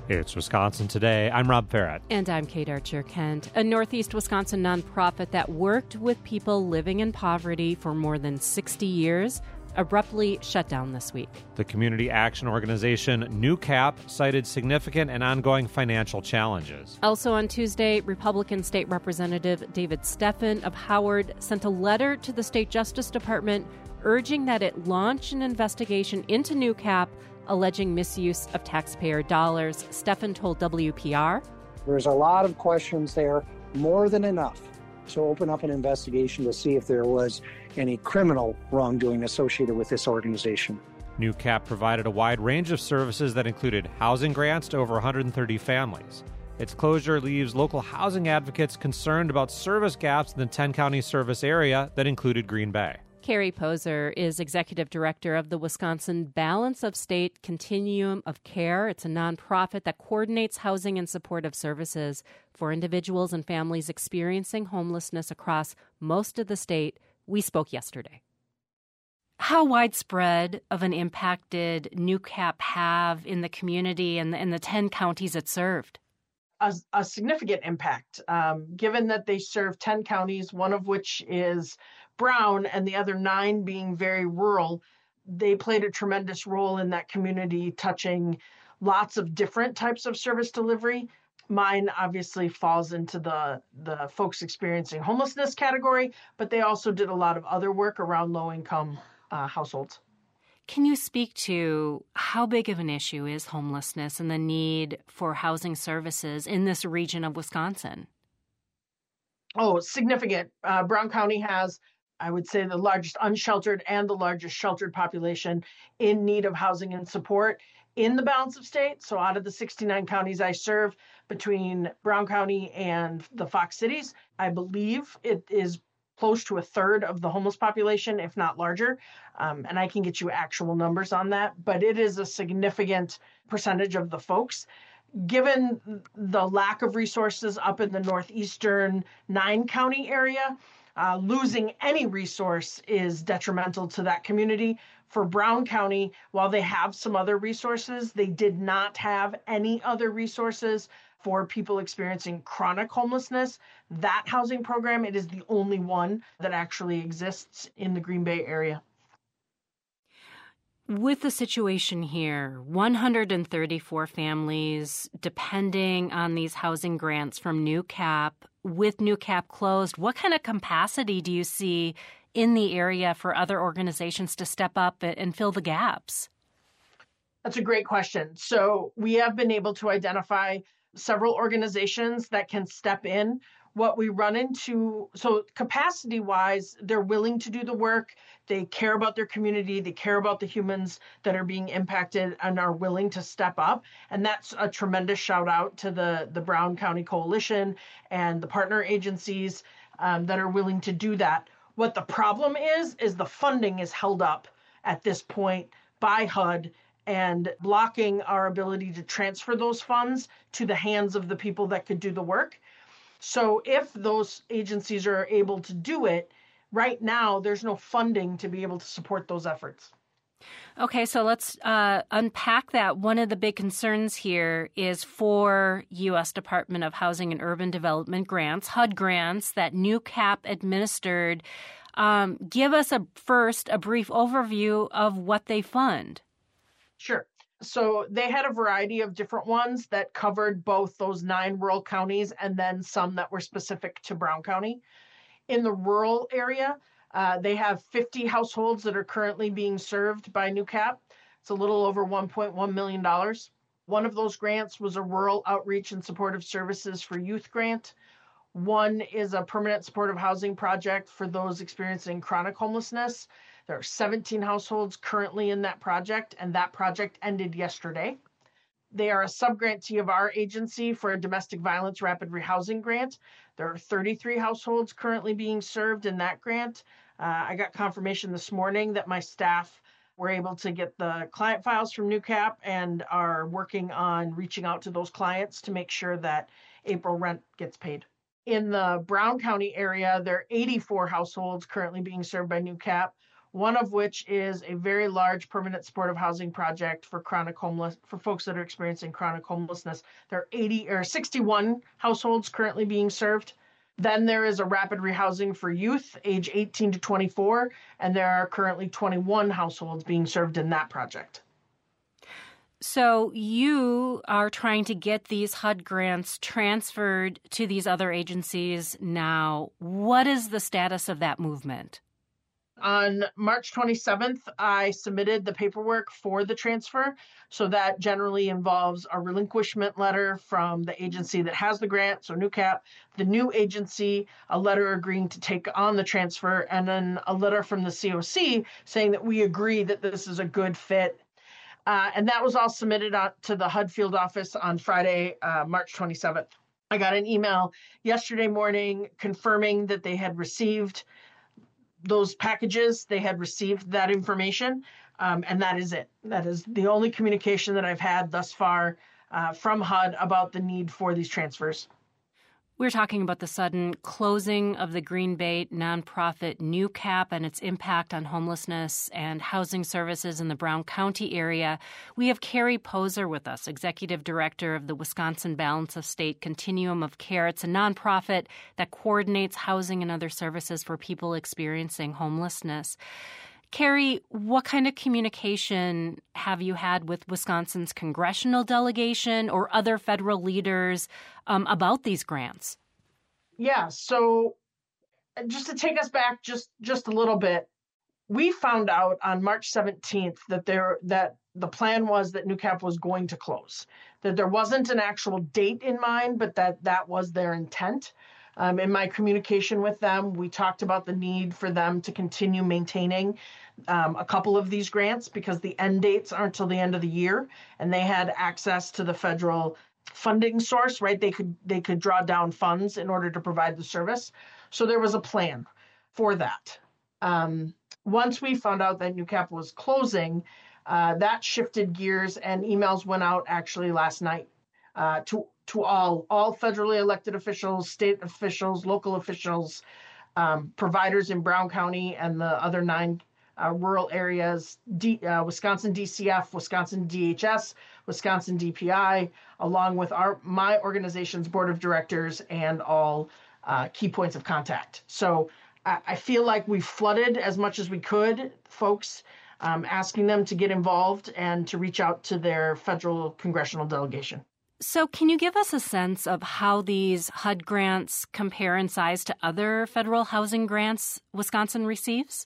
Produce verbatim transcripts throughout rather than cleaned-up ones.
It's Wisconsin Today. I'm Rob Farrett. And I'm Kate Archer-Kent. A Northeast Wisconsin nonprofit that worked with people living in poverty for more than sixty years abruptly shut down this week. The community action organization New Cap cited significant and ongoing financial challenges. Also on Tuesday, Republican State Representative David Steffen of Howard sent a letter to the State Justice Department urging that it launch an investigation into New Cap alleging misuse of taxpayer dollars. Steffen told W P R. There's a lot of questions there, more than enough to open up an investigation to see if there was any criminal wrongdoing associated with this organization. New Cap provided a wide range of services that included housing grants to over one hundred thirty families. Its closure leaves local housing advocates concerned about service gaps in the ten-county service area that included Green Bay. Carrie Poser is executive director of the Wisconsin Balance of State Continuum of Care. It's a nonprofit that coordinates housing and supportive services for individuals and families experiencing homelessness across most of the state. We spoke yesterday. How widespread of an impact did New Cap have in the community and the, in the ten counties it served? A, a significant impact, um, given that they serve ten counties, one of which is Brown and the other nine being very rural. They played a tremendous role in that community, touching lots of different types of service delivery. Mine obviously falls into the, the folks experiencing homelessness category, but they also did a lot of other work around low-income uh, households. Can you speak to how big of an issue is homelessness and the need for housing services in this region of Wisconsin? Oh, significant. Uh, Brown County has, I would say, the largest unsheltered and the largest sheltered population in need of housing and support in the balance of state. So out of the sixty-nine counties I serve, between Brown County and the Fox Cities, I believe it is close to a third of the homeless population, if not larger. Um, and I can get you actual numbers on that, but it is a significant percentage of the folks. Given the lack of resources up in the northeastern nine county area, uh, losing any resource is detrimental to that community. For Brown County, while they have some other resources, they did not have any other resources for people experiencing chronic homelessness. That housing program, it is the only one that actually exists in the Green Bay area. With the situation here, one hundred thirty-four families depending on these housing grants from New Cap, with New Cap closed, what kind of capacity do you see in the area for other organizations to step up and fill the gaps? That's a great question. So we have been able to identify several organizations that can step in. What we run into, so capacity-wise, they're willing to do the work. They care about their community. They care about the humans that are being impacted and are willing to step up. And that's a tremendous shout out to the, the Brown County Coalition and the partner agencies um, that are willing to do that. What the problem is, is the funding is held up at this point by H U D and blocking our ability to transfer those funds to the hands of the people that could do the work. So if those agencies are able to do it, right now, there's no funding to be able to support those efforts. Okay, so let's uh, unpack that. One of the big concerns here is for U S Department of Housing and Urban Development grants, H U D grants that New Cap administered. Um, give us a first a brief overview of what they fund. Sure. So they had a variety of different ones that covered both those nine rural counties and then some that were specific to Brown County. In the rural area, uh, they have fifty households that are currently being served by New Cap. It's a little over one point one million dollars. One of those grants was a Rural Outreach and Supportive Services for Youth grant. One is a permanent supportive housing project for those experiencing chronic homelessness. There are seventeen households currently in that project, and that project ended yesterday. They are a subgrantee of our agency for a domestic violence rapid rehousing grant. There are thirty-three households currently being served in that grant. Uh, I got confirmation this morning that my staff were able to get the client files from New Cap and are working on reaching out to those clients to make sure that April rent gets paid. In the Brown County area, there are eighty-four households currently being served by New Cap. one of which is a very large permanent supportive housing project for chronic homeless, for folks that are experiencing chronic homelessness. There are eighty or sixty-one households currently being served. Then there is a rapid rehousing for youth age eighteen to twenty-four, and there are currently twenty-one households being served in that project. So you are trying to get these H U D grants transferred to these other agencies now. What is the status of that movement? On March twenty-seventh, I submitted the paperwork for the transfer. So that generally involves a relinquishment letter from the agency that has the grant, so NewCap, the new agency, a letter agreeing to take on the transfer, and then a letter from the C O C saying that we agree that this is a good fit. Uh, and that was all submitted out to the H U D field office on Friday, uh, March twenty-seventh. I got an email yesterday morning confirming that they had received those packages, they had received that information, um, and that is it. That is the only communication that I've had thus far uh, from H U D about the need for these transfers. We're talking about the sudden closing of the Green Bay nonprofit NewCap and its impact on homelessness and housing services in the Brown County area. We have Carrie Poser with us, Executive Director of the Wisconsin Balance of State Continuum of Care. It's a nonprofit that coordinates housing and other services for people experiencing homelessness. Carrie, what kind of communication have you had with Wisconsin's congressional delegation or other federal leaders um, about these grants? Yeah, so just to take us back just, just a little bit, we found out on March seventeenth that there that the plan was that NewCap was going to close, that there wasn't an actual date in mind, but that that was their intent. Um, in my communication with them, we talked about the need for them to continue maintaining um, a couple of these grants because the end dates aren't until the end of the year, and they had access to the federal funding source, right? They could they could draw down funds in order to provide the service. So there was a plan for that. Um, once we found out that NewCap was closing, uh, that shifted gears, and emails went out actually last night uh, to to all all federally elected officials, state officials, local officials, um, providers in Brown County and the other nine uh, rural areas, D, uh, Wisconsin D C F, Wisconsin D H S, Wisconsin D P I, along with our my organization's board of directors and all uh, key points of contact. So I, I feel like we flooded as much as we could, folks, um, asking them to get involved and to reach out to their federal congressional delegation. So can you give us a sense of how these H U D grants compare in size to other federal housing grants Wisconsin receives?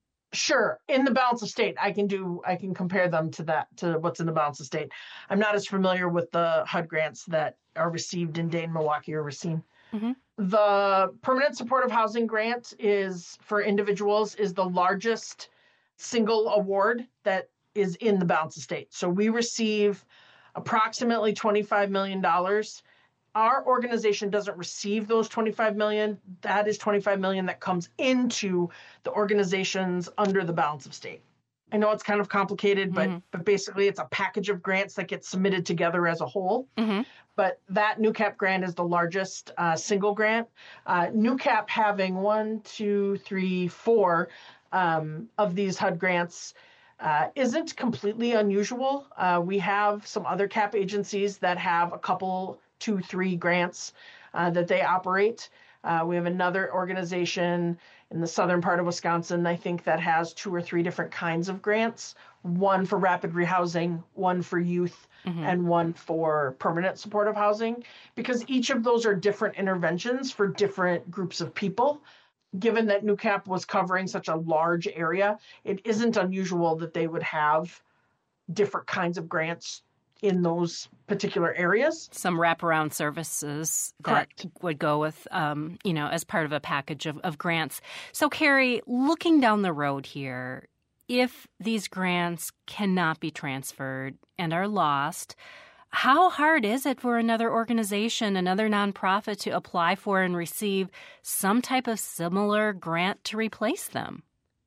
Sure. In the balance of state, I can do, I can compare them to that, to what's in the balance of state. I'm not as familiar with the H U D grants that are received in Dane, Milwaukee, or Racine. Mm-hmm. The permanent supportive housing grant is for individuals is the largest single award that is in the balance of state. So we receive approximately twenty-five million dollars. Our organization doesn't receive those twenty-five million dollars. That is twenty-five million dollars that comes into the organizations under the balance of state. I know it's kind of complicated, but mm-hmm. but basically it's a package of grants that gets submitted together as a whole. Mm-hmm. But that NewCap grant is the largest uh, single grant. Uh, NewCap having one, two, three, four um, of these H U D grants Uh, isn't completely unusual. Uh, we have some other cap agencies that have a couple, two, three grants uh, that they operate. Uh, we have another organization in the southern part of Wisconsin, I think, that has two or three different kinds of grants, one for rapid rehousing, one for youth, mm-hmm. and one for permanent supportive housing, because each of those are different interventions for different groups of people. Given that NewCap was covering such a large area, it isn't unusual that they would have different kinds of grants in those particular areas. Some wraparound services Correct. that would go with, um, you know, as part of a package of, of grants. So, Carrie, looking down the road here, if these grants cannot be transferred and are lost, how hard is it for another organization, another nonprofit to apply for and receive some type of similar grant to replace them?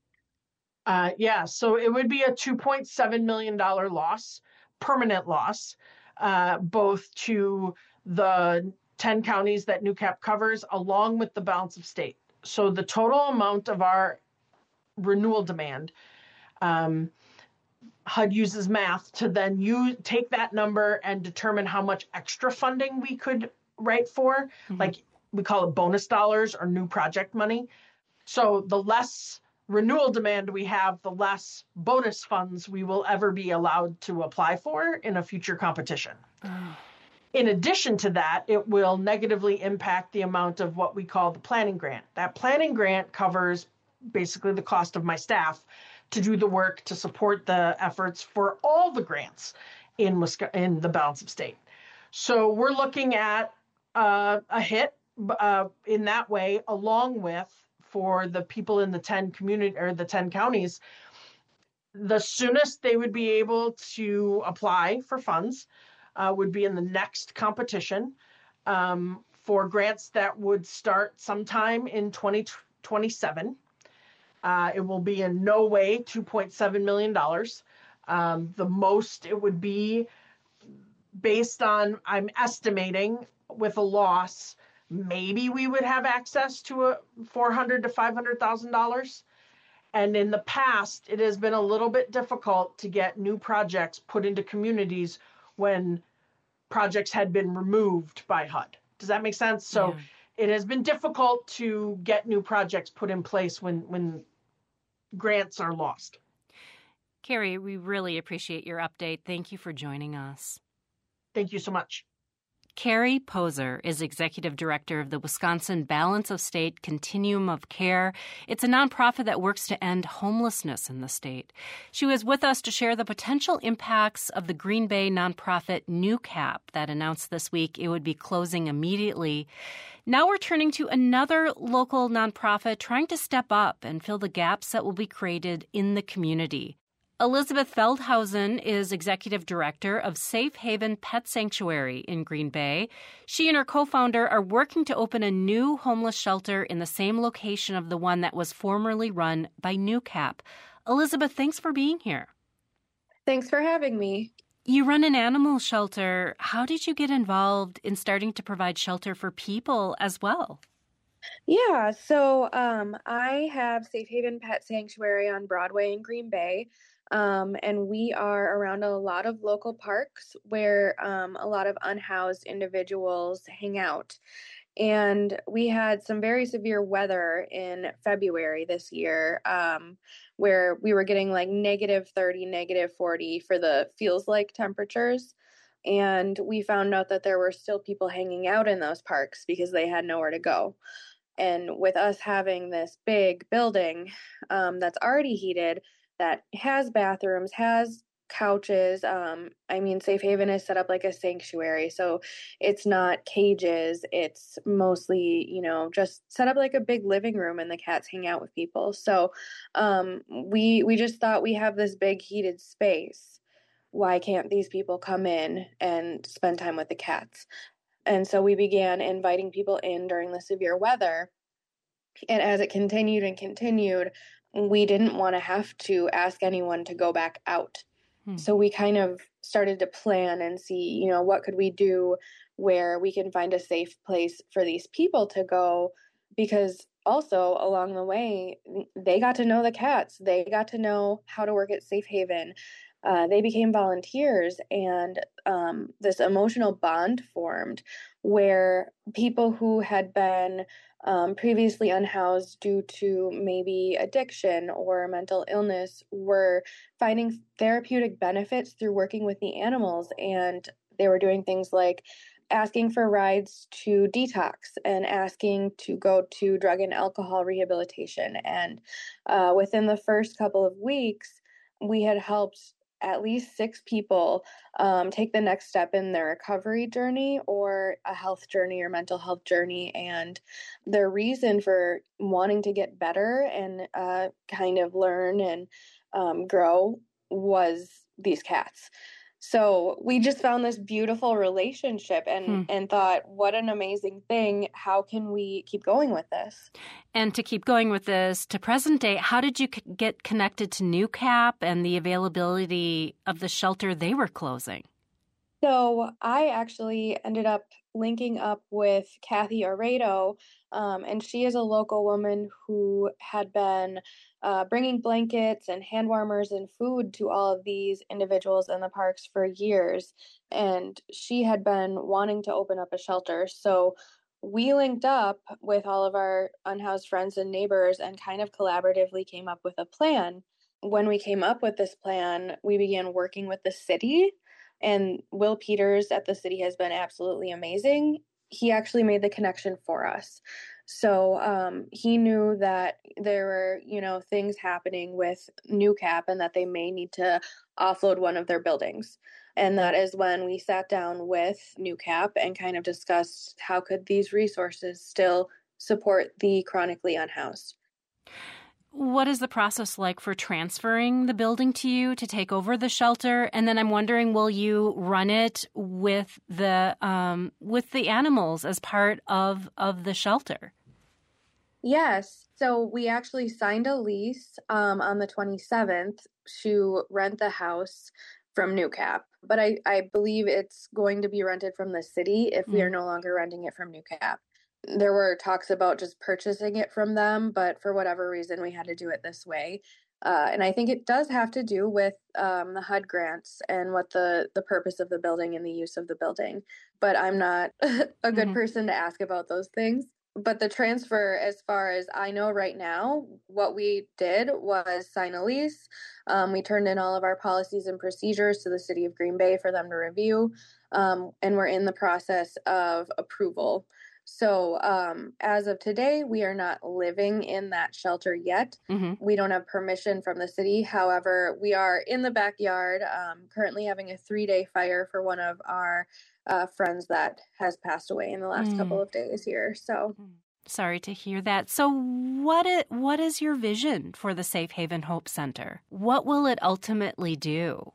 Uh, yeah, so it would be a two point seven million dollars loss, permanent loss, uh, both to the ten counties that NewCap covers, along with the balance of state. So the total amount of our renewal demand. Um, H U D uses math to then use, take that number and determine how much extra funding we could write for. Mm-hmm. Like we call it bonus dollars or new project money. So the less renewal demand we have, the less bonus funds we will ever be allowed to apply for in a future competition. Oh. In addition to that, it will negatively impact the amount of what we call the planning grant. That planning grant covers basically the cost of my staff to do the work to support the efforts for all the grants in Wisconsin, in the balance of state. So we're looking at uh, a hit uh, in that way, along with for the people in the ten community or the ten counties. The soonest they would be able to apply for funds uh, would be in the next competition um, for grants that would start sometime in twenty twenty-seven. Uh, it will be in no way two point seven million dollars. Um, the most it would be based on, I'm estimating with a loss, maybe we would have access to a four hundred thousand to five hundred thousand dollars. And in the past, it has been a little bit difficult to get new projects put into communities when projects had been removed by H U D. Does that make sense? So yeah. It has been difficult to get new projects put in place when, when grants are lost. Carrie, we really appreciate your update. Thank you for joining us. Thank you so much. Carrie Poser is Executive Director of the Wisconsin Balance of State Continuum of Care. It's a nonprofit that works to end homelessness in the state. She was with us to share the potential impacts of the Green Bay nonprofit New Cap that announced this week it would be closing immediately. Now we're turning to another local nonprofit trying to step up and fill the gaps that will be created in the community. Elizabeth Feldhausen is Executive Director of Safe Haven Pet Sanctuary in Green Bay. She and her co-founder are working to open a new homeless shelter in the same location of the one that was formerly run by New Cap. Elizabeth, thanks for being here. Thanks for having me. You run an animal shelter. How did you get involved in starting to provide shelter for people as well? Yeah, so um, I have Safe Haven Pet Sanctuary on Broadway in Green Bay. Um, and we are around a lot of local parks where um, a lot of unhoused individuals hang out. And we had some very severe weather in February this year um, where we were getting like negative thirty, negative forty for the feels like temperatures. And we found out that there were still people hanging out in those parks because they had nowhere to go. And with us having this big building um, that's already heated, that has bathrooms, has couches. Um, I mean, Safe Haven is set up like a sanctuary. So it's not cages. It's mostly, you know, just set up like a big living room and the cats hang out with people. So um, we we just thought we have this big heated space. Why can't these people come in and spend time with the cats? And so we began inviting people in during the severe weather. And as it continued and continued, we didn't want to have to ask anyone to go back out. Hmm. So we kind of started to plan and see, you know, what could we do where we can find a safe place for these people to go? Because also along the way, they got to know the cats. They got to know how to work at Safe Haven. Uh, they became volunteers, and um, this emotional bond formed where people who had been um, previously unhoused due to maybe addiction or mental illness were finding therapeutic benefits through working with the animals. And they were doing things like asking for rides to detox and asking to go to drug and alcohol rehabilitation. And uh, within the first couple of weeks, we had helped at least six people um, take the next step in their recovery journey or a health journey or mental health journey. And their reason for wanting to get better and uh, kind of learn and um, grow was these cats. So we just found this beautiful relationship and, hmm. and thought, what an amazing thing. How can we keep going with this? And to keep going with this, to present day, how did you c- get connected to New Cap and the availability of the shelter they were closing? So I actually ended up linking up with Kathy Aredo, um, and she is a local woman who had been uh, bringing blankets and hand warmers and food to all of these individuals in the parks for years, and she had been wanting to open up a shelter. So we linked up with all of our unhoused friends and neighbors and kind of collaboratively came up with a plan. When we came up with this plan, we began working with the city, and Will Peters at the city has been absolutely amazing. He actually made the connection for us. So um, he knew that there were, you know, things happening with NewCap and that they may need to offload one of their buildings. And that is when we sat down with NewCap and kind of discussed how could these resources still support the chronically unhoused. What is the process like for transferring the building to you to take over the shelter? And then I'm wondering, will you run it with the um, with the animals as part of, of the shelter? Yes. So we actually signed a lease um, on the twenty-seventh to rent the house from NewCap. But I, I believe it's going to be rented from the city if we are no longer renting it from NewCap. There were talks about just purchasing it from them, but for whatever reason, we had to do it this way. Uh, and I think it does have to do with um, the H U D grants and what the, the purpose of the building and the use of the building. But I'm not a good mm-hmm. person to ask about those things. But the transfer, as far as I know right now, what we did was sign a lease. Um, we turned in all of our policies and procedures to the city of Green Bay for them to review. Um, and we're in the process of approval. So um, as of today, we are not living in that shelter yet. Mm-hmm. We don't have permission from the city. However, we are in the backyard, um, currently having a three-day fire for one of our uh, friends that has passed away in the last mm. couple of days here. So, sorry to hear that. So what is, what is your vision for the Safe Haven Hope Center? What will it ultimately do?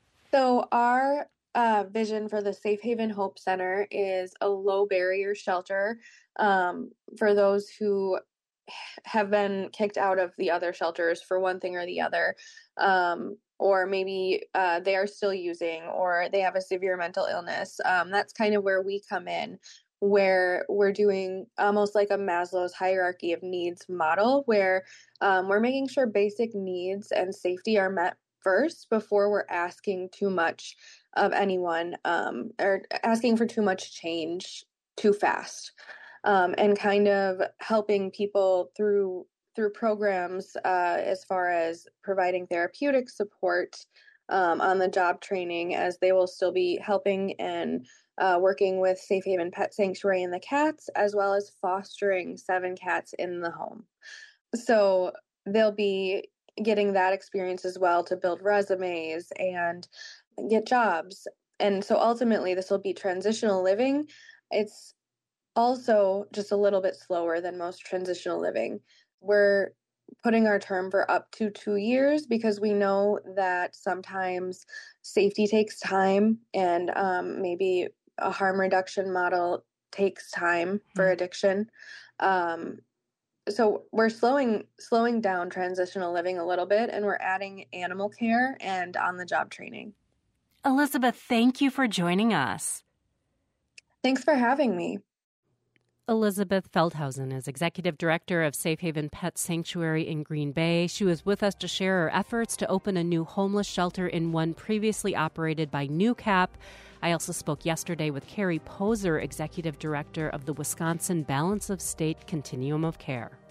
So our Uh, vision for the Safe Haven Hope Center is a low barrier shelter um, for those who have been kicked out of the other shelters for one thing or the other, um, or maybe uh, they are still using, or they have a severe mental illness. Um, that's kind of where we come in, where we're doing almost like a Maslow's hierarchy of needs model, where um, we're making sure basic needs and safety are met first before we're asking too much of anyone um, or asking for too much change too fast, um, and kind of helping people through through programs uh, as far as providing therapeutic support um, on the job training, as they will still be helping and uh, working with Safe Haven Pet Sanctuary and the cats, as well as fostering seven cats in the home. So they'll be getting that experience as well to build resumes and get jobs. And so ultimately this will be transitional living. It's also just a little bit slower than most transitional living. We're putting our term for up to two years because we know that sometimes safety takes time, and um, maybe a harm reduction model takes time for addiction. Um, So we're slowing slowing down transitional living a little bit, and we're adding animal care and on-the-job training. Elizabeth, thank you for joining us. Thanks for having me. Elizabeth Feldhausen is Executive Director of Safe Haven Pet Sanctuary in Green Bay. She was with us to share her efforts to open a new homeless shelter in one previously operated by NewCap. I also spoke yesterday with Carrie Poser, Executive Director of the Wisconsin Balance of State Continuum of Care.